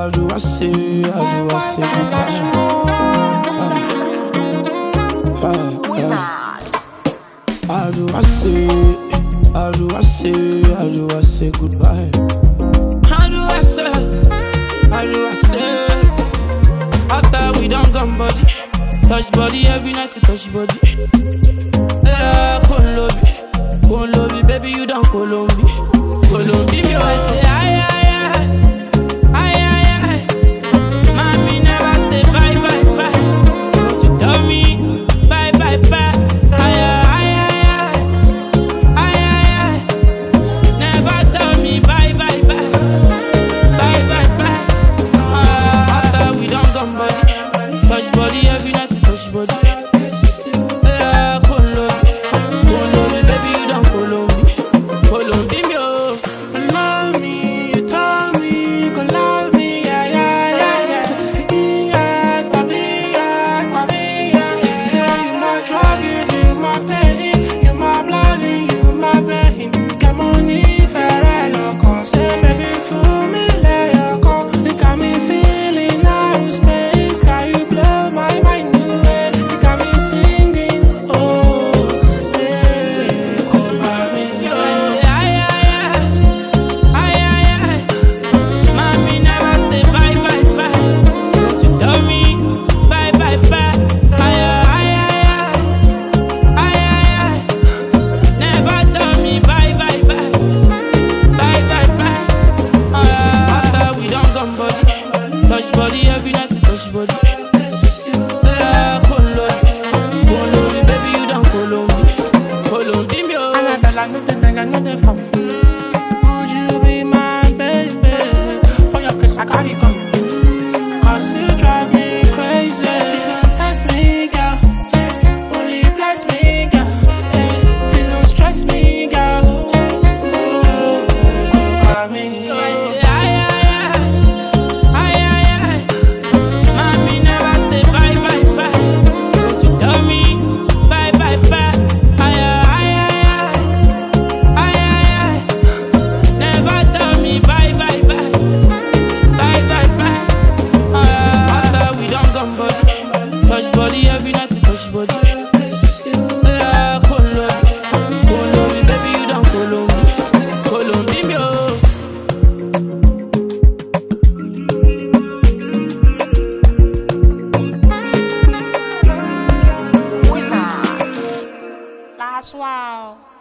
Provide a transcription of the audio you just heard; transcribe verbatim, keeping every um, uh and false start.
How do I say, how do I say goodbye? Ah, ah, ah. How do I say, how do I say, how do I say goodbye? How do I say, how do I say? After we done gone body, touch body every night to touch body. Yeah, Colombia, Colombia, baby you done Colombia, Colombia. I say aye aye aye, aye aye aye. Mommy never say bye bye bye. Don't you tell me bye bye bye. Aye aye aye aye, aye aye. Never tell me bye bye bye, bye bye bye. Ah, after we done gone body, touch body every night to touch body. Yeah, Colombia, Colombia, baby you done Colombia, Colombia. Love me, you told me you could love me, yeah yeah yeah yeah. Yeah, baby, yeah, baby, yeah. Say you my drug, you my pain, you my blood, you my vein. Come on, if I look, say baby, fool me, let you go. You got me feeling out of space, got you blow my mind away. You got me singing, oh, yeah, come by me, yeah. Aye aye aye, aye aye aye. Mommy never say bye bye bye. Don't you tell me bye bye bye. Aye aye aye, aye aye aye. Never tell me bye bye bye, bye bye bye. Ah, after we done gone body, touch body every night to touch body. Yeah, Colombia, Colombia, baby you done Colombia, Colombia. Annabella, no the thing, I know the phone. Would you be my baby? For your kiss, I got it coming. Cause you drive me crazy. Please don't test me, girl. Only bless me, girl. Hey, please don't stress me, girl. Oh, come by me. I say aye aye aye, aye aye aye. Mommy never say bye bye bye. Don't you tell me bye bye bye. Aye aye aye, aye aye aye. Never tell me bye bye bye, bye bye bye. Ah, after we done gone body, touch body every night to touch body. Yeah, Colombia, Colombia, baby you done Colombia, Colombia. Last wow.